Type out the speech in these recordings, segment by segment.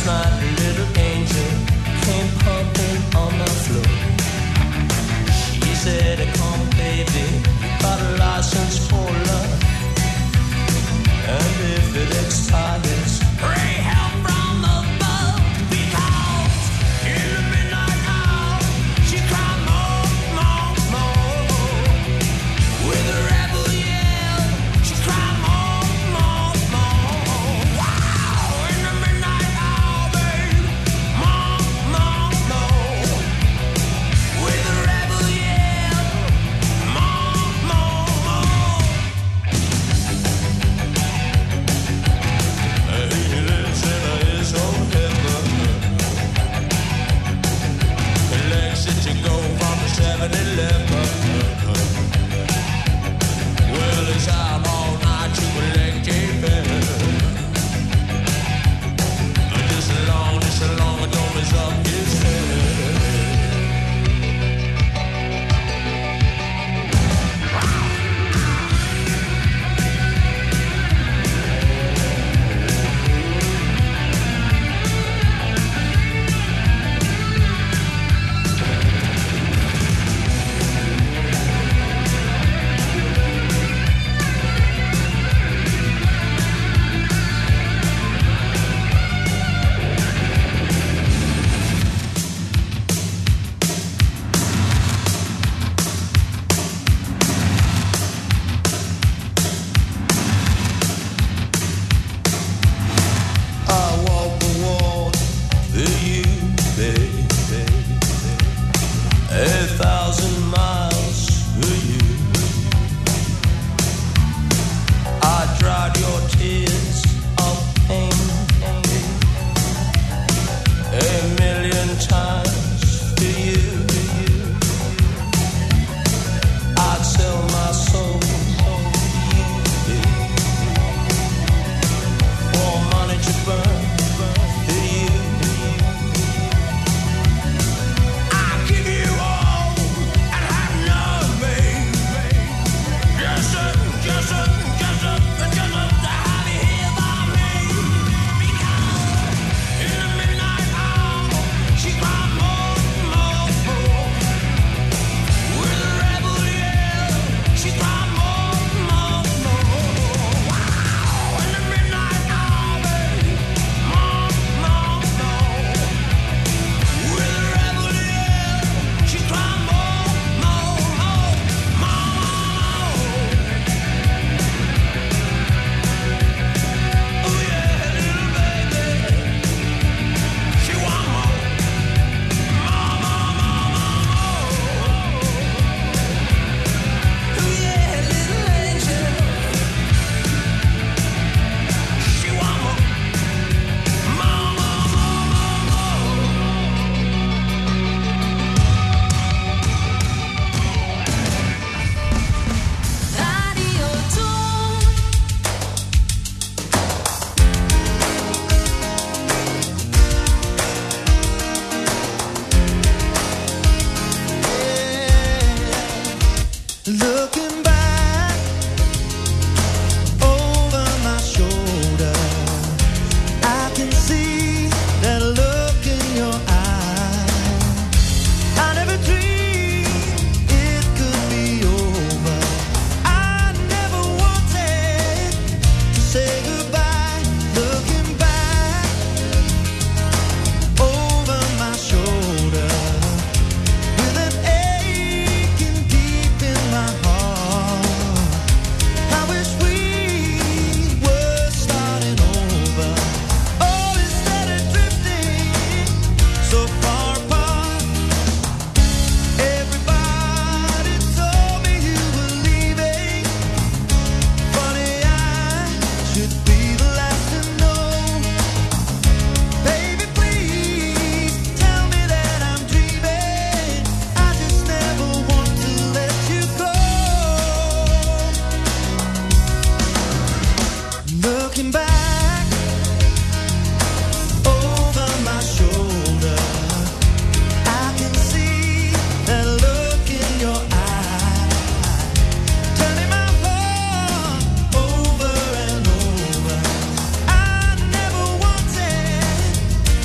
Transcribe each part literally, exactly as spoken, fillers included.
To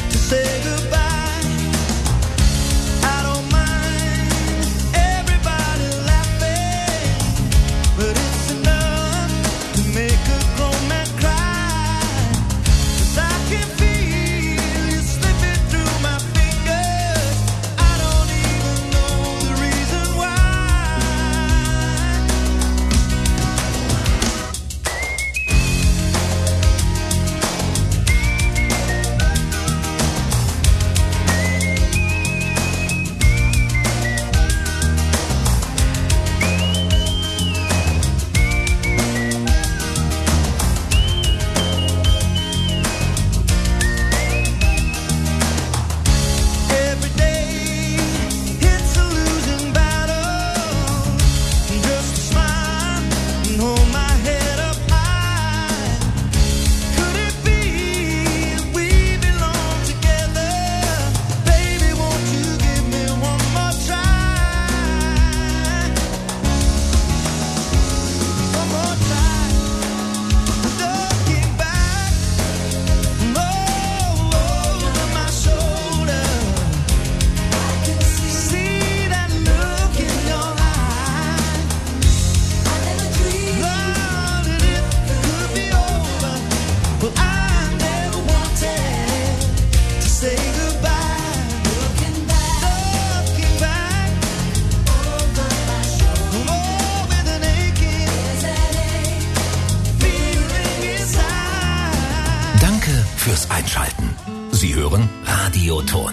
fürs Einschalten. Sie hören Radioton.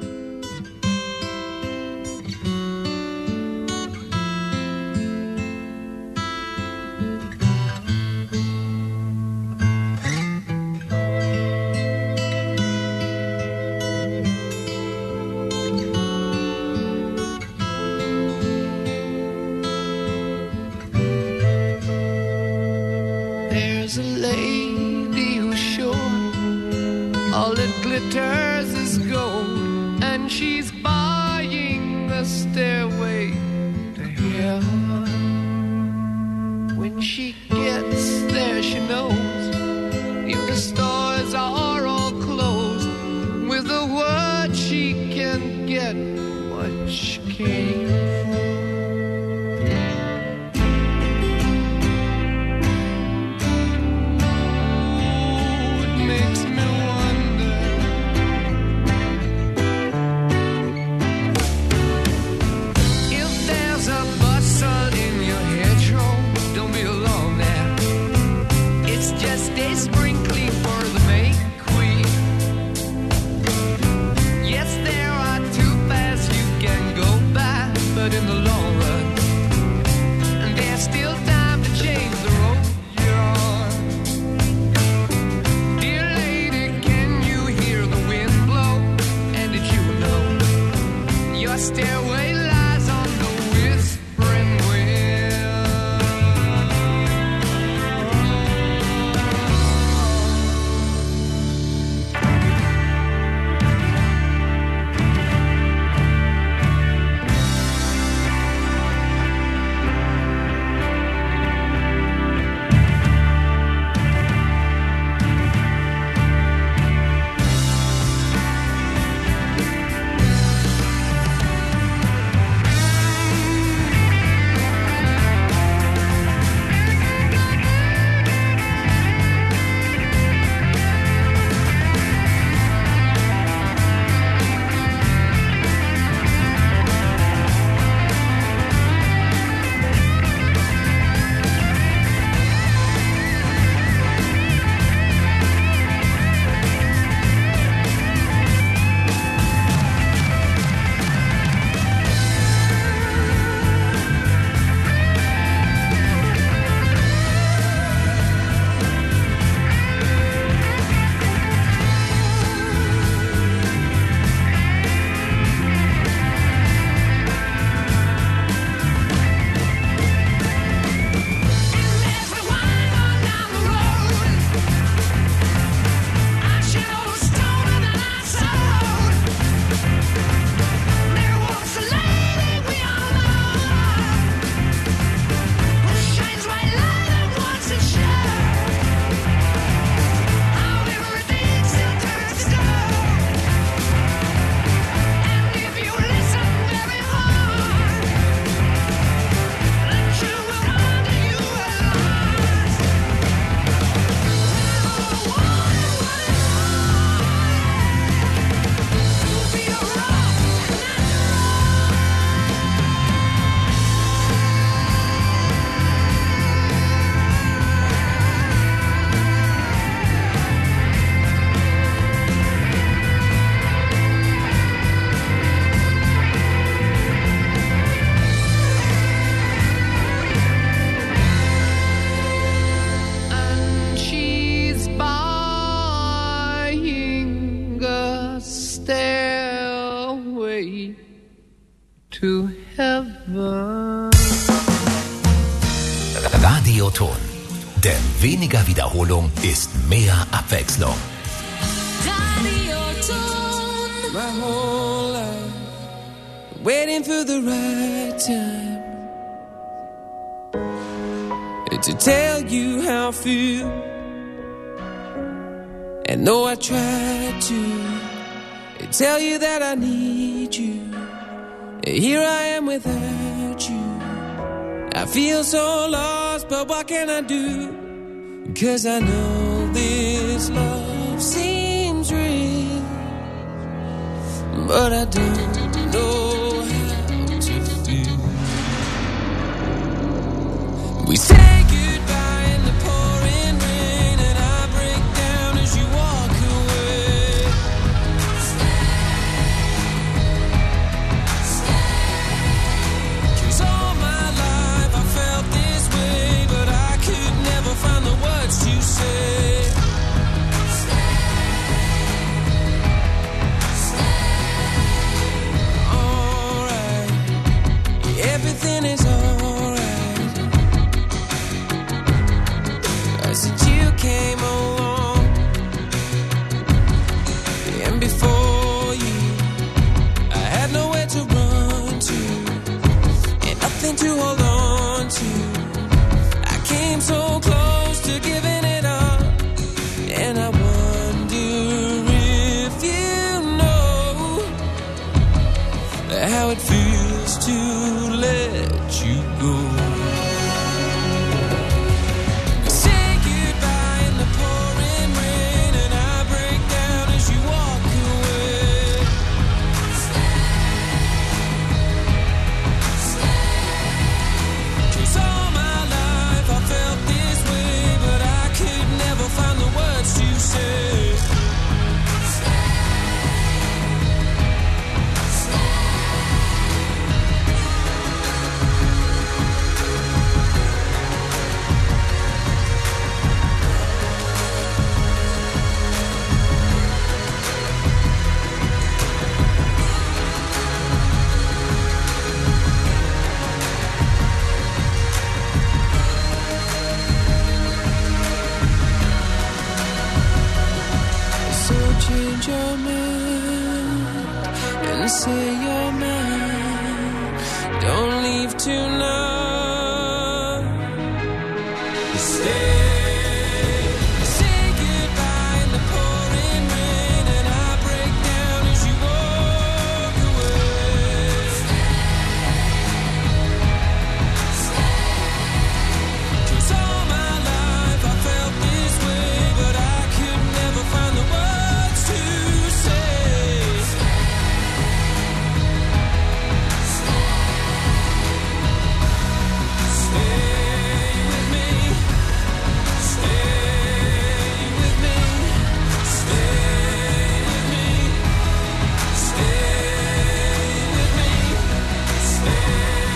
Radioton. Denn weniger Wiederholung ist mehr Abwechslung. Radioton. My whole life waiting for the right time to tell you how I feel. And though I tried to tell you that I need you, here I am without you. I feel so lost, but what can I do? 'Cause I know this love seems real, but I don't know how to feel. We say goodbye in the pouring rain, and I break down as you walk away. you came along, and before you I had nowhere to run to and nothing to hold on to. I came so close to giving it up, and I wonder if you know how it feels to let you go. Say goodbye in the pouring rain, and I break down as you walk away. Stay, stay. 'Cause all my life I felt this way, but I could never find the words to say. So change your mind and say you're mine. Don't leave tonight. Stay. Say goodbye in the pouring rain, and I break down as you walk away. Stay. 'Cause all my life I felt this way, but I could never find the words to say. Stay with me. Stay with me. Stay with me. Stay with me. Stay.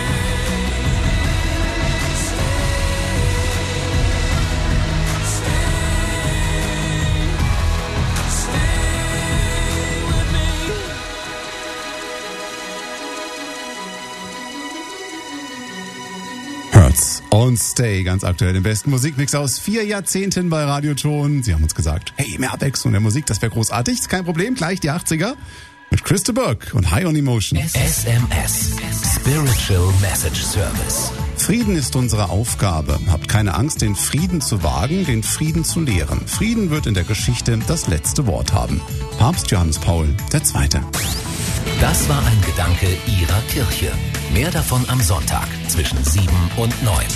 Hurts und Stay, ganz aktuell den besten Musikmix aus vier Jahrzehnten bei Radioton. Sie haben uns gesagt, hey, mehr Abwechslung in der Musik, das wäre großartig. Ist kein Problem, gleich die achtziger mit Chris de Burgh und High on Emotion. S M S, Spiritual Message Service. Frieden ist unsere Aufgabe. Habt keine Angst, den Frieden zu wagen, den Frieden zu lehren. Frieden wird in der Geschichte das letzte Wort haben. Papst Johannes Paul der Zweite. Das war ein Gedanke Ihrer Kirche. Mehr davon am Sonntag zwischen sieben und neun.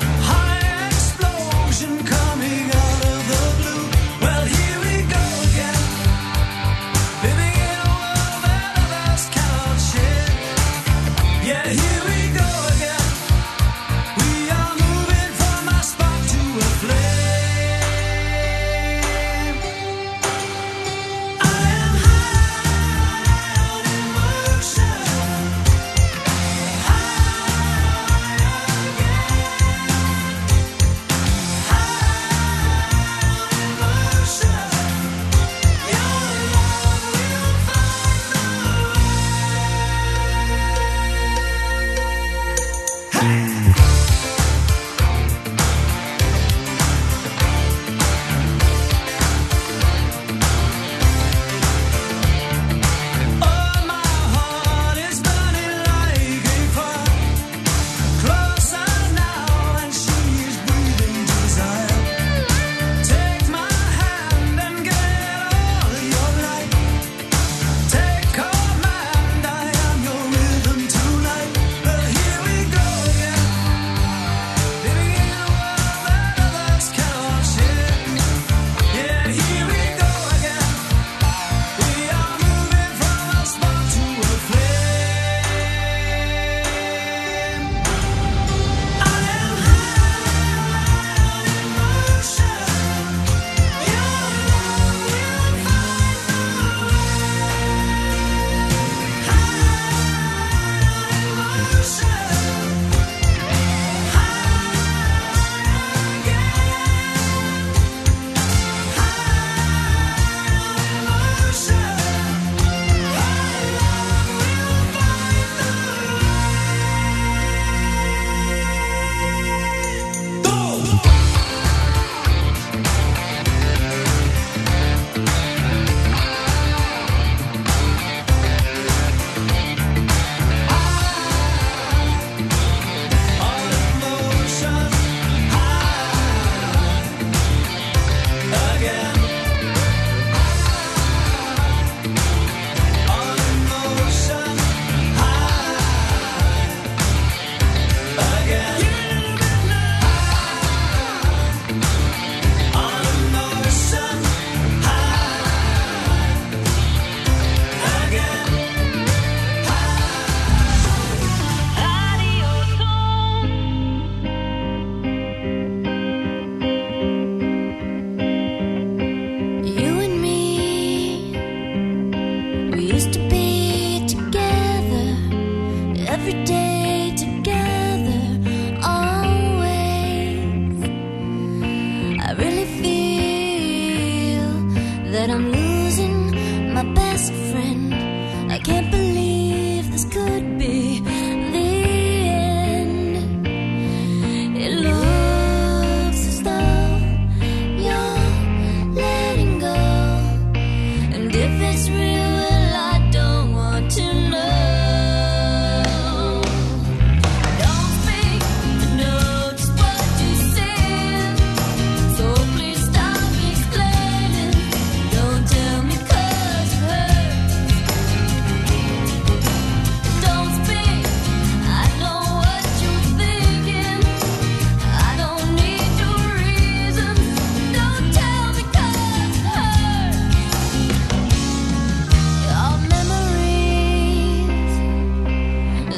Coming out of the blue. Well, here we go again.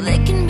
they can